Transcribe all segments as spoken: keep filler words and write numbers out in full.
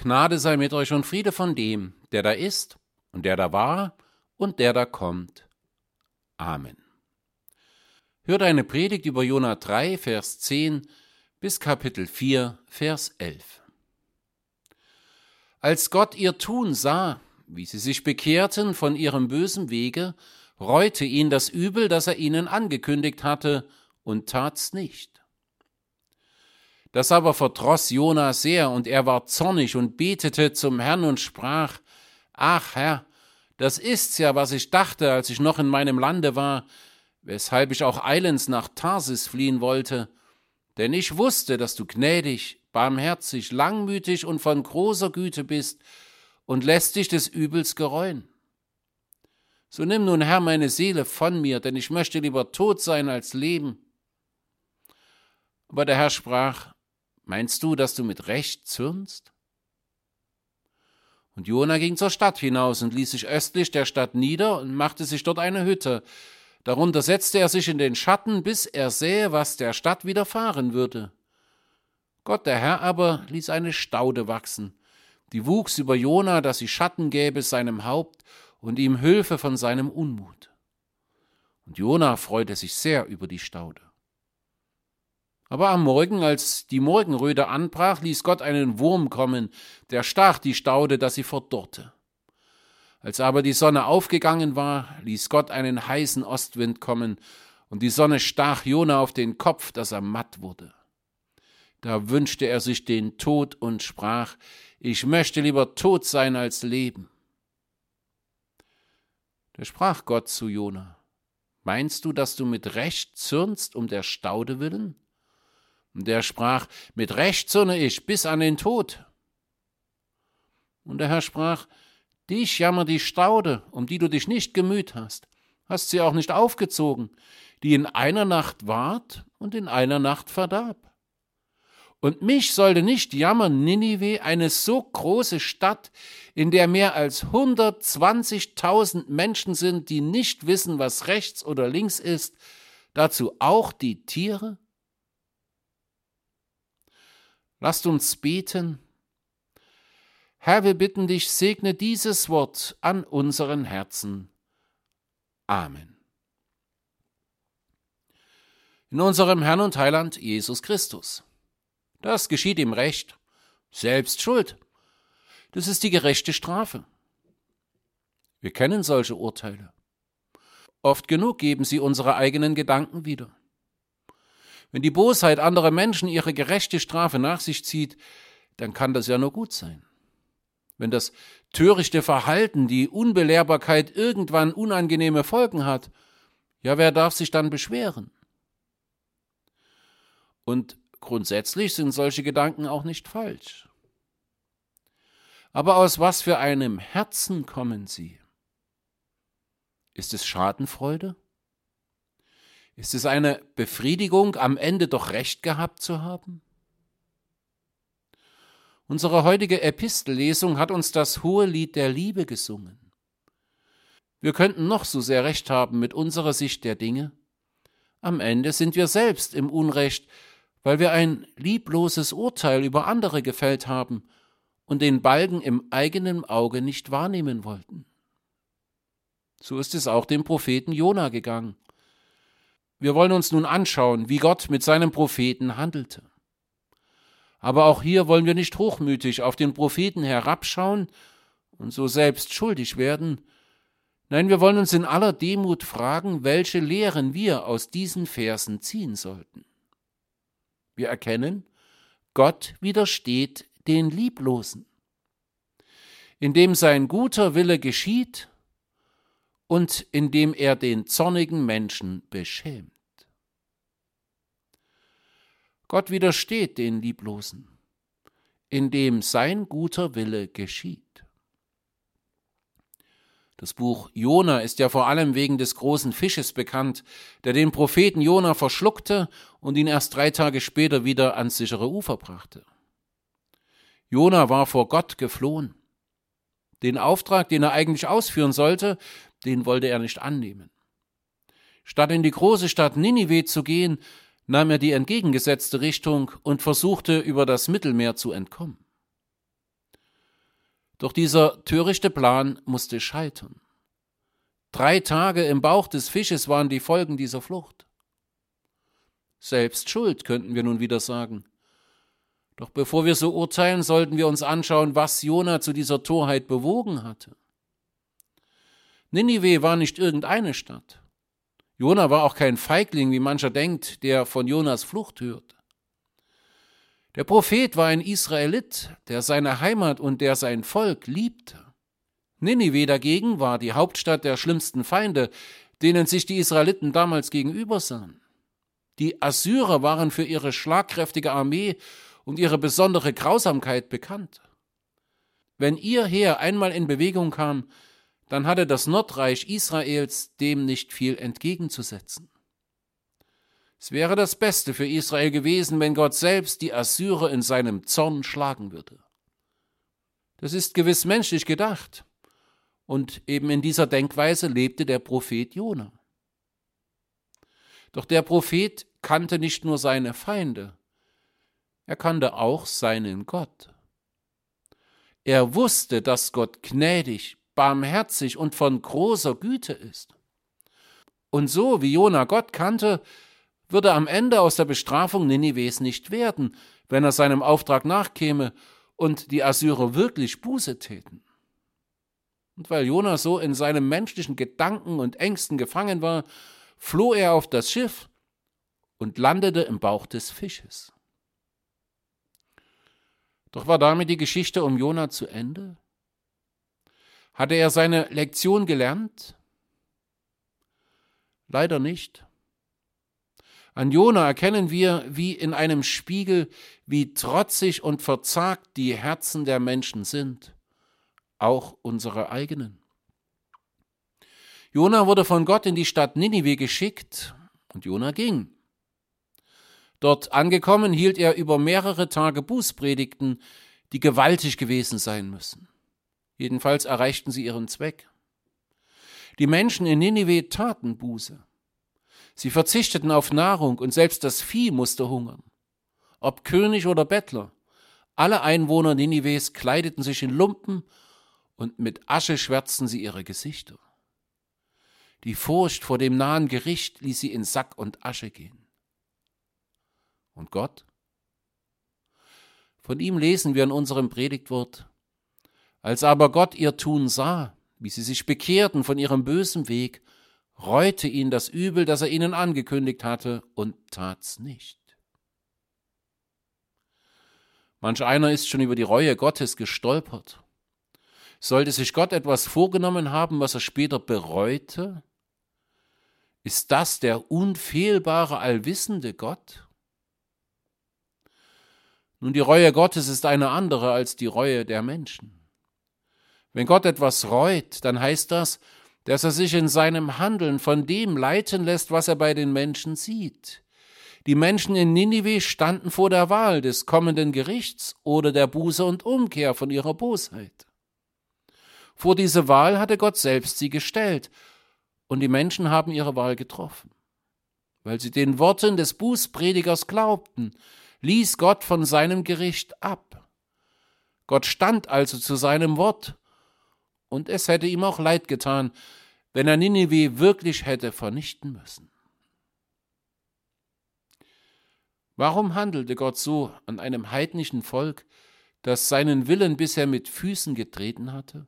Gnade sei mit euch und Friede von dem, der da ist und der da war und der da kommt. Amen. Hört eine Predigt über Jona drei, Vers zehn bis Kapitel vier, Vers elf. Als Gott ihr Tun sah, wie sie sich bekehrten von ihrem bösen Wege, reute ihn das Übel, das er ihnen angekündigt hatte, und tat's nicht. Das aber verdross Jona sehr, und er war zornig und betete zum Herrn und sprach: Ach Herr, das ist's ja, was ich dachte, als ich noch in meinem Lande war, weshalb ich auch eilends nach Tarsis fliehen wollte. Denn ich wusste, dass du gnädig, barmherzig, langmütig und von großer Güte bist und lässt dich des Übels gereuen. So nimm nun, Herr, meine Seele von mir, denn ich möchte lieber tot sein als leben. Aber der Herr sprach: Meinst du, dass du mit Recht zürnst? Und Jona ging zur Stadt hinaus und ließ sich östlich der Stadt nieder und machte sich dort eine Hütte. Darunter setzte er sich in den Schatten, bis er sähe, was der Stadt widerfahren würde. Gott, der Herr aber, ließ eine Staude wachsen. Die wuchs über Jona, dass sie Schatten gäbe seinem Haupt und ihm Hilfe von seinem Unmut. Und Jona freute sich sehr über die Staude. Aber am Morgen, als die Morgenröte anbrach, ließ Gott einen Wurm kommen, der stach die Staude, dass sie verdorrte. Als aber die Sonne aufgegangen war, ließ Gott einen heißen Ostwind kommen, und die Sonne stach Jona auf den Kopf, dass er matt wurde. Da wünschte er sich den Tod und sprach: Ich möchte lieber tot sein als leben. Da sprach Gott zu Jona: Meinst du, dass du mit Recht zürnst um der Staude willen? Und er sprach: Mit Recht zürne ich bis an den Tod. Und der Herr sprach: Dich jammert die Staude, um die du dich nicht gemüht hast, hast sie auch nicht aufgezogen, die in einer Nacht ward und in einer Nacht verdarb. Und mich sollte nicht jammern Ninive, eine so große Stadt, in der mehr als hundertzwanzigtausend Menschen sind, die nicht wissen, was rechts oder links ist, dazu auch die Tiere? Lasst uns beten. Herr, wir bitten dich, segne dieses Wort an unseren Herzen. Amen. In unserem Herrn und Heiland Jesus Christus. Das geschieht ihm Recht, selbst schuld. Das ist die gerechte Strafe. Wir kennen solche Urteile. Oft genug geben sie unsere eigenen Gedanken wieder. Wenn die Bosheit anderer Menschen ihre gerechte Strafe nach sich zieht, dann kann das ja nur gut sein. Wenn das törichte Verhalten, die Unbelehrbarkeit irgendwann unangenehme Folgen hat, ja, wer darf sich dann beschweren? Und grundsätzlich sind solche Gedanken auch nicht falsch. Aber aus was für einem Herzen kommen sie? Ist es Schadenfreude? Ist es eine Befriedigung, am Ende doch Recht gehabt zu haben? Unsere heutige Epistellesung hat uns das hohe Lied der Liebe gesungen. Wir könnten noch so sehr Recht haben mit unserer Sicht der Dinge. Am Ende sind wir selbst im Unrecht, weil wir ein liebloses Urteil über andere gefällt haben und den Balken im eigenen Auge nicht wahrnehmen wollten. So ist es auch dem Propheten Jona gegangen. Wir wollen uns nun anschauen, wie Gott mit seinem Propheten handelte. Aber auch hier wollen wir nicht hochmütig auf den Propheten herabschauen und so selbst schuldig werden. Nein, wir wollen uns in aller Demut fragen, welche Lehren wir aus diesen Versen ziehen sollten. Wir erkennen, Gott widersteht den Lieblosen, indem sein guter Wille geschieht und indem er den zornigen Menschen beschämt. Gott widersteht den Lieblosen, indem sein guter Wille geschieht. Das Buch Jona ist ja vor allem wegen des großen Fisches bekannt, der den Propheten Jona verschluckte und ihn erst drei Tage später wieder ans sichere Ufer brachte. Jona war vor Gott geflohen. Den Auftrag, den er eigentlich ausführen sollte, den wollte er nicht annehmen. Statt in die große Stadt Ninive zu gehen, nahm er die entgegengesetzte Richtung und versuchte, über das Mittelmeer zu entkommen. Doch dieser törichte Plan musste scheitern. Drei Tage im Bauch des Fisches waren die Folgen dieser Flucht. Selbst schuld, könnten wir nun wieder sagen. Doch bevor wir so urteilen, sollten wir uns anschauen, was Jona zu dieser Torheit bewogen hatte. Ninive war nicht irgendeine Stadt. Jona war auch kein Feigling, wie mancher denkt, der von Jonas Flucht hört. Der Prophet war ein Israelit, der seine Heimat und der sein Volk liebte. Ninive dagegen war die Hauptstadt der schlimmsten Feinde, denen sich die Israeliten damals gegenüber sahen. Die Assyrer waren für ihre schlagkräftige Armee und ihre besondere Grausamkeit bekannt. Wenn ihr Heer einmal in Bewegung kam, dann hatte das Nordreich Israels dem nicht viel entgegenzusetzen. Es wäre das Beste für Israel gewesen, wenn Gott selbst die Assyrer in seinem Zorn schlagen würde. Das ist gewiss menschlich gedacht, und eben in dieser Denkweise lebte der Prophet Jona. Doch der Prophet kannte nicht nur seine Feinde, er kannte auch seinen Gott. Er wusste, dass Gott gnädig, barmherzig und von großer Güte ist. Und so wie Jona Gott kannte, würde am Ende aus der Bestrafung Ninives nicht werden, wenn er seinem Auftrag nachkäme und die Assyrer wirklich Buße täten. Und weil Jona so in seinem menschlichen Gedanken und Ängsten gefangen war, floh er auf das Schiff und landete im Bauch des Fisches. Doch war damit die Geschichte um Jona zu Ende? Hatte er seine Lektion gelernt? Leider nicht. An Jona erkennen wir, wie in einem Spiegel, wie trotzig und verzagt die Herzen der Menschen sind, auch unsere eigenen. Jona wurde von Gott in die Stadt Ninive geschickt und Jona ging. Dort angekommen hielt er über mehrere Tage Bußpredigten, die gewaltig gewesen sein müssen. Jedenfalls erreichten sie ihren Zweck. Die Menschen in Ninive taten Buße. Sie verzichteten auf Nahrung und selbst das Vieh musste hungern. Ob König oder Bettler, alle Einwohner Ninives kleideten sich in Lumpen und mit Asche schwärzten sie ihre Gesichter. Die Furcht vor dem nahen Gericht ließ sie in Sack und Asche gehen. Und Gott? Von ihm lesen wir in unserem Predigtwort: Als aber Gott ihr Tun sah, wie sie sich bekehrten von ihrem bösen Weg, reute ihn das Übel, das er ihnen angekündigt hatte, und tat's nicht. Manch einer ist schon über die Reue Gottes gestolpert. Sollte sich Gott etwas vorgenommen haben, was er später bereute? Ist das der unfehlbare, allwissende Gott? Nun, die Reue Gottes ist eine andere als die Reue der Menschen. Wenn Gott etwas reut, dann heißt das, dass er sich in seinem Handeln von dem leiten lässt, was er bei den Menschen sieht. Die Menschen in Ninive standen vor der Wahl des kommenden Gerichts oder der Buße und Umkehr von ihrer Bosheit. Vor diese Wahl hatte Gott selbst sie gestellt, und die Menschen haben ihre Wahl getroffen. Weil sie den Worten des Bußpredigers glaubten, ließ Gott von seinem Gericht ab. Gott stand also zu seinem Wort, und es hätte ihm auch leid getan, wenn er Ninive wirklich hätte vernichten müssen. Warum handelte Gott so an einem heidnischen Volk, das seinen Willen bisher mit Füßen getreten hatte?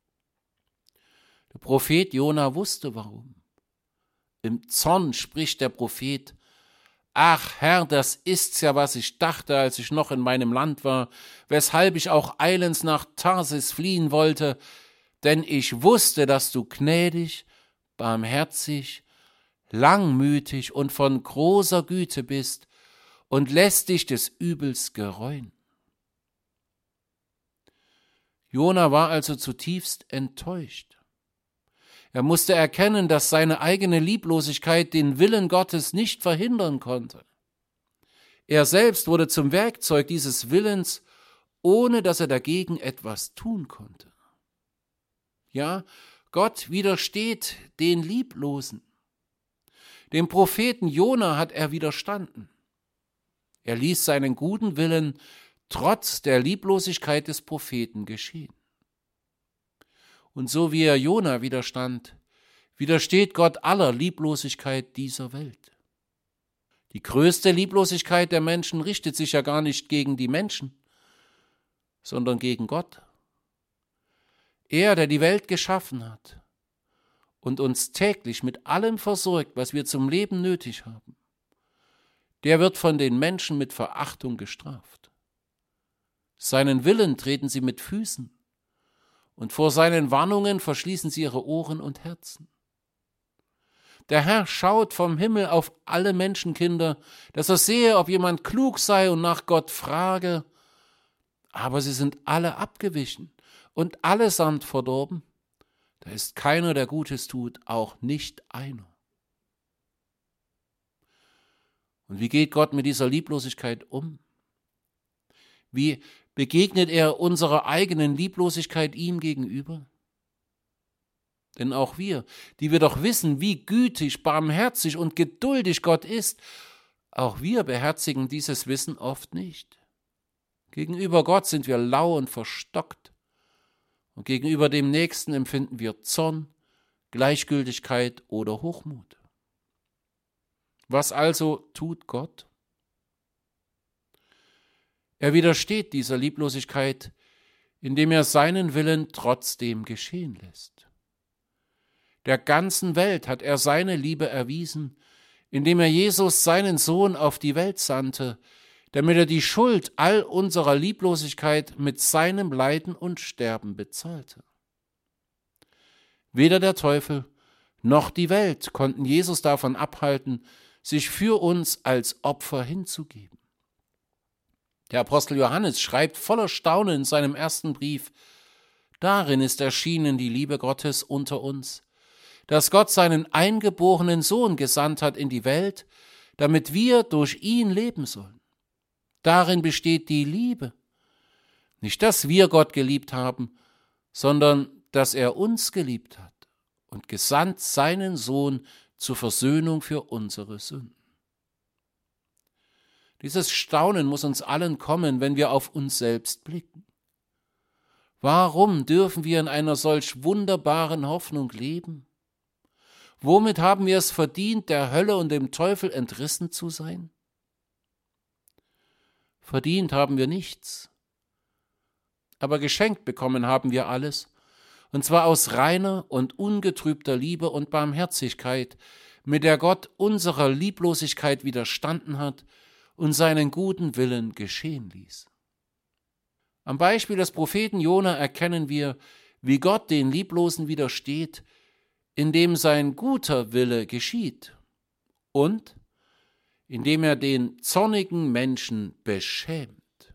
Der Prophet Jona wusste warum. Im Zorn spricht der Prophet: Ach Herr, das ist's ja, was ich dachte, als ich noch in meinem Land war, weshalb ich auch eilends nach Tarsis fliehen wollte, denn ich wusste, dass du gnädig, barmherzig, langmütig und von großer Güte bist und lässt dich des Übels gereuen. Jona war also zutiefst enttäuscht. Er musste erkennen, dass seine eigene Lieblosigkeit den Willen Gottes nicht verhindern konnte. Er selbst wurde zum Werkzeug dieses Willens, ohne dass er dagegen etwas tun konnte. Ja, Gott widersteht den Lieblosen. Dem Propheten Jona hat er widerstanden. Er ließ seinen guten Willen trotz der Lieblosigkeit des Propheten geschehen. Und so wie er Jona widerstand, widersteht Gott aller Lieblosigkeit dieser Welt. Die größte Lieblosigkeit der Menschen richtet sich ja gar nicht gegen die Menschen, sondern gegen Gott. Er, der die Welt geschaffen hat und uns täglich mit allem versorgt, was wir zum Leben nötig haben, der wird von den Menschen mit Verachtung gestraft. Seinen Willen treten sie mit Füßen und vor seinen Warnungen verschließen sie ihre Ohren und Herzen. Der Herr schaut vom Himmel auf alle Menschenkinder, dass er sehe, ob jemand klug sei und nach Gott frage, aber sie sind alle abgewichen und allesamt verdorben. Da ist keiner, der Gutes tut, auch nicht einer. Und wie geht Gott mit dieser Lieblosigkeit um? Wie begegnet er unserer eigenen Lieblosigkeit ihm gegenüber? Denn auch wir, die wir doch wissen, wie gütig, barmherzig und geduldig Gott ist, auch wir beherzigen dieses Wissen oft nicht. Gegenüber Gott sind wir lau und verstockt und gegenüber dem Nächsten empfinden wir Zorn, Gleichgültigkeit oder Hochmut. Was also tut Gott? Er widersteht dieser Lieblosigkeit, indem er seinen Willen trotzdem geschehen lässt. Der ganzen Welt hat er seine Liebe erwiesen, indem er Jesus, seinen Sohn, auf die Welt sandte, damit er die Schuld all unserer Lieblosigkeit mit seinem Leiden und Sterben bezahlte. Weder der Teufel noch die Welt konnten Jesus davon abhalten, sich für uns als Opfer hinzugeben. Der Apostel Johannes schreibt voller Staunen in seinem ersten Brief: Darin ist erschienen die Liebe Gottes unter uns, dass Gott seinen eingeborenen Sohn gesandt hat in die Welt, damit wir durch ihn leben sollen. Darin besteht die Liebe. Nicht, dass wir Gott geliebt haben, sondern dass er uns geliebt hat und gesandt seinen Sohn zur Versöhnung für unsere Sünden. Dieses Staunen muss uns allen kommen, wenn wir auf uns selbst blicken. Warum dürfen wir in einer solch wunderbaren Hoffnung leben? Womit haben wir es verdient, der Hölle und dem Teufel entrissen zu sein? Verdient haben wir nichts, aber geschenkt bekommen haben wir alles, und zwar aus reiner und ungetrübter Liebe und Barmherzigkeit, mit der Gott unserer Lieblosigkeit widerstanden hat und seinen guten Willen geschehen ließ. Am Beispiel des Propheten Jona erkennen wir, wie Gott den Lieblosen widersteht, indem sein guter Wille geschieht und indem er den zornigen Menschen beschämt.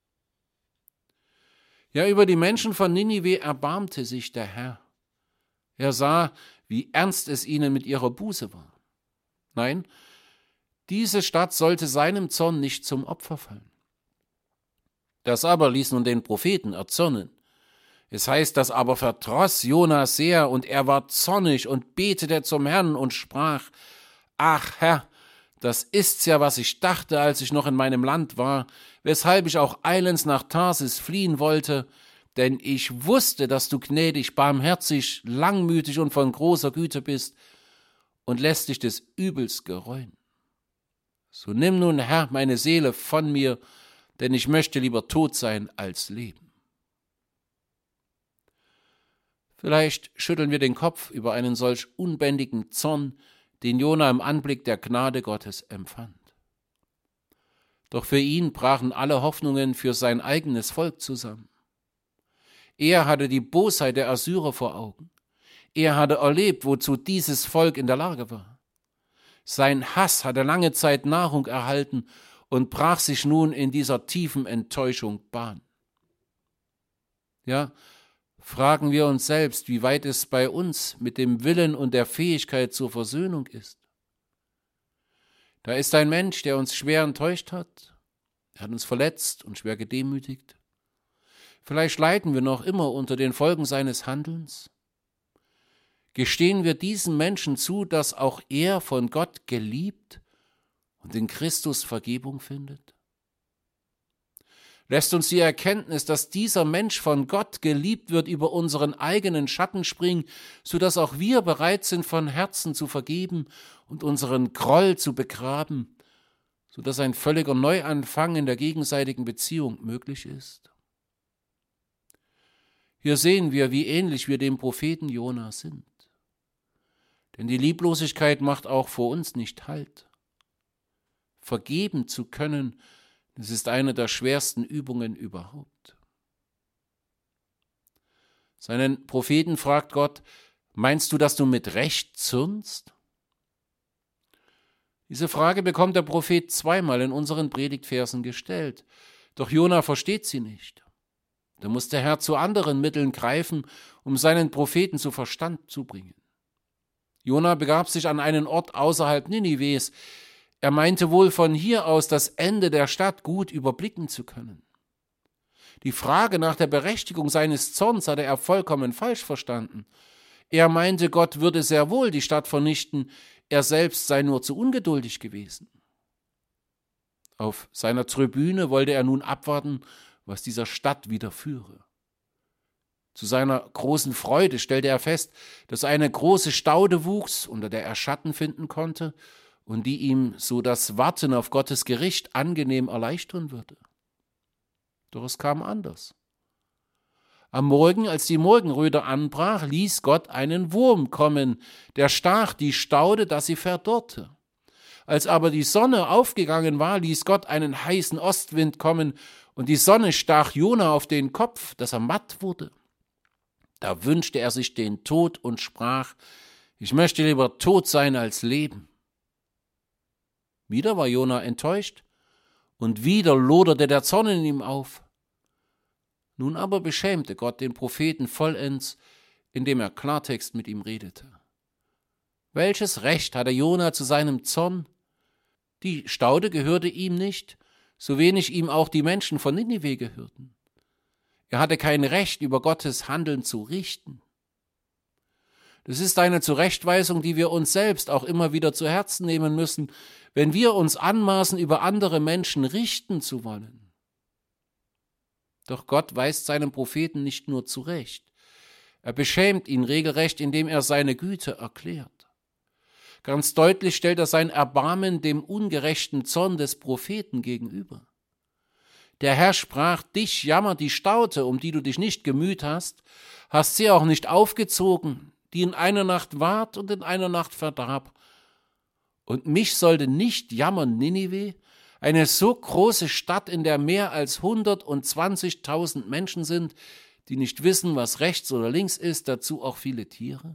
Ja, über die Menschen von Ninive erbarmte sich der Herr. Er sah, wie ernst es ihnen mit ihrer Buße war. Nein, diese Stadt sollte seinem Zorn nicht zum Opfer fallen. Das aber ließ nun den Propheten erzürnen. Es heißt, das aber verdross Jona sehr, und er war zornig und betete zum Herrn und sprach: Ach Herr, das ist's ja, was ich dachte, als ich noch in meinem Land war, weshalb ich auch eilends nach Tarsis fliehen wollte, denn ich wusste, dass du gnädig, barmherzig, langmütig und von großer Güte bist und lässt dich des Übels gereuen. So nimm nun, Herr, meine Seele von mir, denn ich möchte lieber tot sein als leben. Vielleicht schütteln wir den Kopf über einen solch unbändigen Zorn, den Jona im Anblick der Gnade Gottes empfand. Doch für ihn brachen alle Hoffnungen für sein eigenes Volk zusammen. Er hatte die Bosheit der Assyrer vor Augen. Er hatte erlebt, wozu dieses Volk in der Lage war. Sein Hass hatte lange Zeit Nahrung erhalten und brach sich nun in dieser tiefen Enttäuschung Bahn. Ja, fragen wir uns selbst, wie weit es bei uns mit dem Willen und der Fähigkeit zur Versöhnung ist. Da ist ein Mensch, der uns schwer enttäuscht hat. Er hat uns verletzt und schwer gedemütigt. Vielleicht leiden wir noch immer unter den Folgen seines Handelns. Gestehen wir diesem Menschen zu, dass auch er von Gott geliebt und in Christus Vergebung findet? lässt uns die Erkenntnis, dass dieser Mensch von Gott geliebt wird, über unseren eigenen Schatten springen, sodass auch wir bereit sind, von Herzen zu vergeben und unseren Groll zu begraben, sodass ein völliger Neuanfang in der gegenseitigen Beziehung möglich ist. Hier sehen wir, wie ähnlich wir dem Propheten Jona sind. Denn die Lieblosigkeit macht auch vor uns nicht Halt. Vergeben zu können, das ist eine der schwersten Übungen überhaupt. Seinen Propheten fragt Gott: Meinst du, dass du mit Recht zürnst? Diese Frage bekommt der Prophet zweimal in unseren Predigtversen gestellt, doch Jona versteht sie nicht. Da muss der Herr zu anderen Mitteln greifen, um seinen Propheten zu Verstand zu bringen. Jona begab sich an einen Ort außerhalb Ninives. Er meinte wohl, von hier aus das Ende der Stadt gut überblicken zu können. Die Frage nach der Berechtigung seines Zorns hatte er vollkommen falsch verstanden. Er meinte, Gott würde sehr wohl die Stadt vernichten, er selbst sei nur zu ungeduldig gewesen. Auf seiner Tribüne wollte er nun abwarten, was dieser Stadt widerführe. Zu seiner großen Freude stellte er fest, dass eine große Staude wuchs, unter der er Schatten finden konnte und die ihm so das Warten auf Gottes Gericht angenehm erleichtern würde. Doch es kam anders. Am Morgen, als die Morgenröte anbrach, ließ Gott einen Wurm kommen, der stach die Staude, dass sie verdorrte. Als aber die Sonne aufgegangen war, ließ Gott einen heißen Ostwind kommen, und die Sonne stach Jona auf den Kopf, dass er matt wurde. Da wünschte er sich den Tod und sprach: Ich möchte lieber tot sein als leben. Wieder war Jona enttäuscht, und wieder loderte der Zorn in ihm auf. Nun aber beschämte Gott den Propheten vollends, indem er Klartext mit ihm redete. Welches Recht hatte Jona zu seinem Zorn? Die Staude gehörte ihm nicht, so wenig ihm auch die Menschen von Ninive gehörten. Er hatte kein Recht, über Gottes Handeln zu richten. Das ist eine Zurechtweisung, die wir uns selbst auch immer wieder zu Herzen nehmen müssen, wenn wir uns anmaßen, über andere Menschen richten zu wollen. Doch Gott weist seinen Propheten nicht nur zurecht. Er beschämt ihn regelrecht, indem er seine Güte erklärt. Ganz deutlich stellt er sein Erbarmen dem ungerechten Zorn des Propheten gegenüber. Der Herr sprach: Dich jammert die Staude, um die du dich nicht gemüht hast, hast sie auch nicht aufgezogen, die in einer Nacht ward und in einer Nacht verdarb. Und mich sollte nicht jammern Ninive, eine so große Stadt, in der mehr als hundertzwanzigtausend Menschen sind, die nicht wissen, was rechts oder links ist, dazu auch viele Tiere?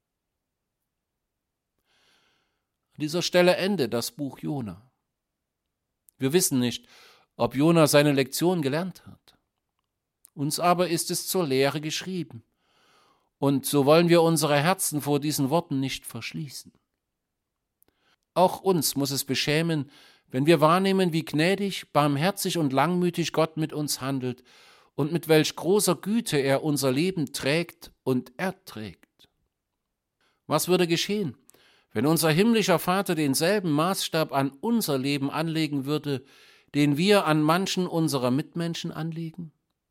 An dieser Stelle endet das Buch Jona. Wir wissen nicht, ob Jona seine Lektion gelernt hat. Uns aber ist es zur Lehre geschrieben. Und so wollen wir unsere Herzen vor diesen Worten nicht verschließen. Auch uns muss es beschämen, wenn wir wahrnehmen, wie gnädig, barmherzig und langmütig Gott mit uns handelt und mit welch großer Güte er unser Leben trägt und erträgt. Was würde geschehen, wenn unser himmlischer Vater denselben Maßstab an unser Leben anlegen würde, den wir an manchen unserer Mitmenschen anlegen?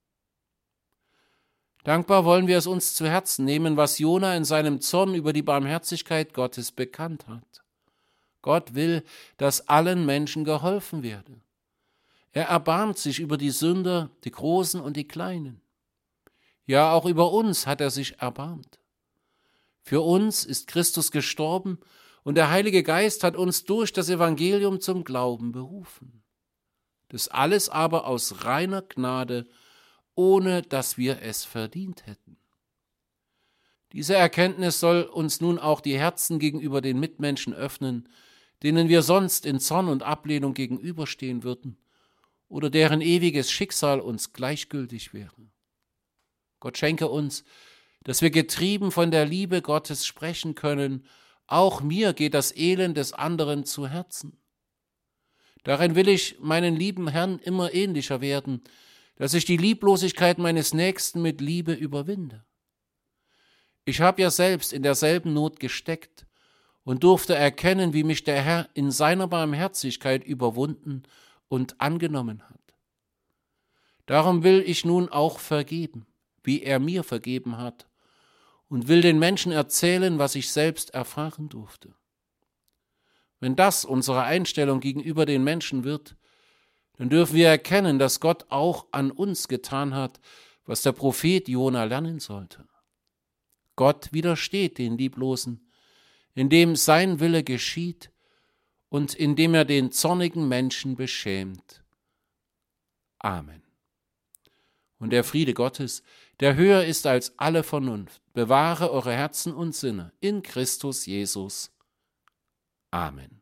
Dankbar wollen wir es uns zu Herzen nehmen, was Jona in seinem Zorn über die Barmherzigkeit Gottes bekannt hat. Gott will, dass allen Menschen geholfen werde. Er erbarmt sich über die Sünder, die Großen und die Kleinen. Ja, auch über uns hat er sich erbarmt. Für uns ist Christus gestorben und der Heilige Geist hat uns durch das Evangelium zum Glauben berufen. Das alles aber aus reiner Gnade, ohne dass wir es verdient hätten. Diese Erkenntnis soll uns nun auch die Herzen gegenüber den Mitmenschen öffnen, denen wir sonst in Zorn und Ablehnung gegenüberstehen würden oder deren ewiges Schicksal uns gleichgültig wäre. Gott schenke uns, dass wir getrieben von der Liebe Gottes sprechen können: Auch mir geht das Elend des anderen zu Herzen. Darin will ich meinen lieben Herrn immer ähnlicher werden, dass ich die Lieblosigkeit meines Nächsten mit Liebe überwinde. Ich habe ja selbst in derselben Not gesteckt und durfte erkennen, wie mich der Herr in seiner Barmherzigkeit überwunden und angenommen hat. Darum will ich nun auch vergeben, wie er mir vergeben hat, und will den Menschen erzählen, was ich selbst erfahren durfte. Wenn das unsere Einstellung gegenüber den Menschen wird, dann dürfen wir erkennen, dass Gott auch an uns getan hat, was der Prophet Jona lernen sollte. Gott widersteht den Lieblosen, indem sein Wille geschieht und indem er den zornigen Menschen beschämt. Amen. Und der Friede Gottes, der höher ist als alle Vernunft, bewahre eure Herzen und Sinne in Christus Jesus. Amen.